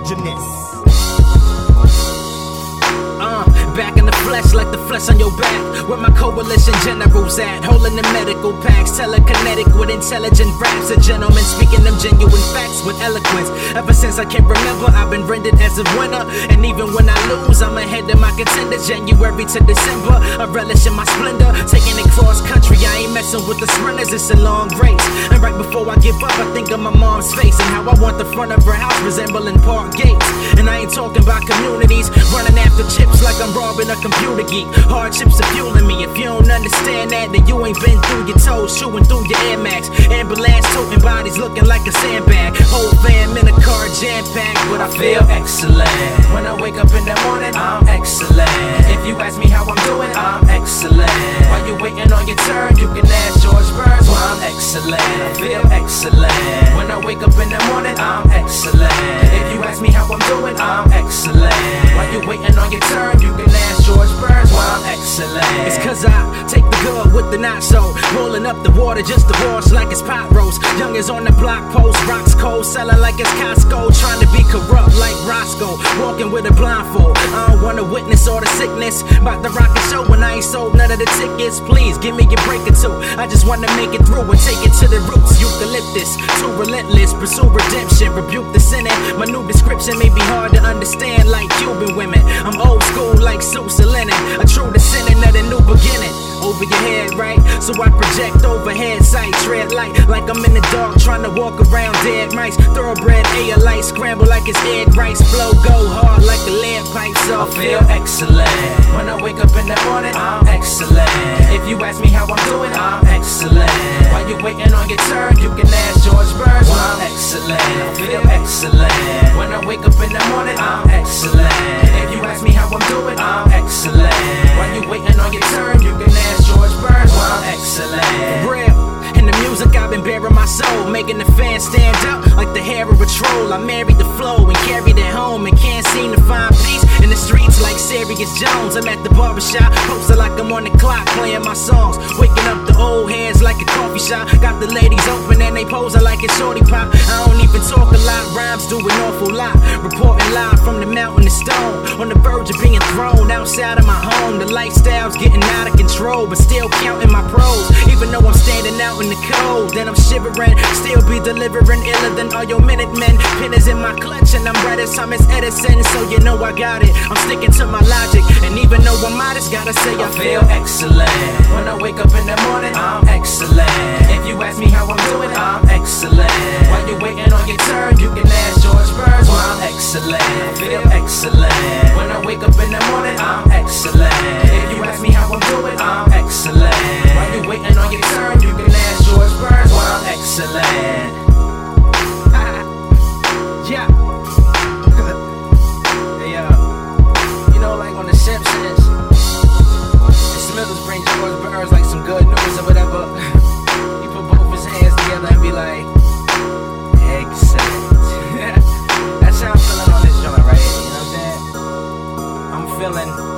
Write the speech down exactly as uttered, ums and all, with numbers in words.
indigenous. Uh, back in the flesh like the flesh on your back. Where my coalition generals at, holding the medical packs, telekinetic with intelligent raps. A gentleman speaking them genuine facts with eloquence. Ever since I can remember, I've been rendered as a winner. And even when I lose, I'm ahead of my contender. January to December, I relish in my splendor. Taking it cross country, I ain't messing with the sprinters, it's a long race. And right before I give up, I think of my mom's face and how I want the front of her house resembling park gates. And I ain't talking about communities running after chips like I'm robbing a computer geek. Hardships are fueling me. If you don't understand that, then you ain't been through your toes, chewing through your Air Max. Ambulance toting bodies looking like a sandbag. Whole fam in a car jam packed, but I feel excellent. When I wake up in the morning, I'm excellent. If you ask me how I'm doing, I'm excellent. While you waiting on your turn, you can ask George Burns. Well, I'm excellent. I feel excellent. When I wake up in the morning, I'm excellent. If you ask me how I'm doing, I'm excellent. While you waiting on your turn, you can ask George Burns. Well, I'm excellent. It's cause I take the good with the not so. Rolling up the water just to wash like it's pot roast. Young is on the block post, rocks cold, selling like it's Costco. Trying to be corrupt like Roscoe, walking with a blindfold. I don't wanna witness all the sickness. About to rock a show when I ain't sold none of the tickets. Please give me a break or two. I just wanna make it through and take it to the roots. Eucalyptus, too relentless, pursue redemption, rebuke the sinning. My new description may be hard to understand like Cuban women. I'm old school like Sousa Lennon, a true descendant of the new beginning. Over your head, right? So I project overhead sight, tread light like I'm in the dark, trying to walk around dead mice. Thoroughbred air light, scramble like it's egg rice. Flow go hard like a lead pipe, so I feel excellent. When I wake up in the morning, I'm excellent. If you ask me how I'm doing, I'm excellent. While you waiting on your turn, you can ask George Burns. Well, I'm excellent. I feel excellent. When I wake up in the morning, I'm excellent. If you ask me how I'm doing, I'm excellent. While you waiting on your turn, you can ask George Burns. Well, I'm excellent. For real. In the music, I've been bearing my soul, making the fans stand up like the hair of a troll. I married the flow and carried it home and can't seem to find peace in the streets like Sirius Jones. I'm at the barbershop, posted like I'm on the clock, playing my songs, waking up the old heads like a coffee shop. Got the ladies open and they posing like it's shorty pop. I don't even talk a lot, rhymes do an awful lot. Reporting live from the mountain of stone, on the verge of being thrown outside of my home. The lifestyle's getting out of control, but still counting my pros. Even though I'm standing out in the cold, then I'm shivering, still be delivering iller than all your Minutemen. Pen is in my clutch and I'm right as Thomas Edison, so you know I got it. I'm sticking to my logic, and even though I'm modest, gotta say I feel excellent. When I wake up in the morning, I'm excellent. If you ask me how I'm doing, I'm excellent. While you waiting on your turn, you can ask George Burns. Well, I'm excellent. I feel excellent. When I wake up in the morning, I'm excellent. If you ask me how I'm doing, I'm excellent. While you waiting on your turn, you can ask George Burns. Well, I'm excellent. Yeah. Hey, uh, you know, like on The Simpsons, and Smithers bring George Burns like some good news or whatever. He put both his hands together and be like, excellent. That's how I'm feeling on this joint right here, you know what I'm saying? I'm feeling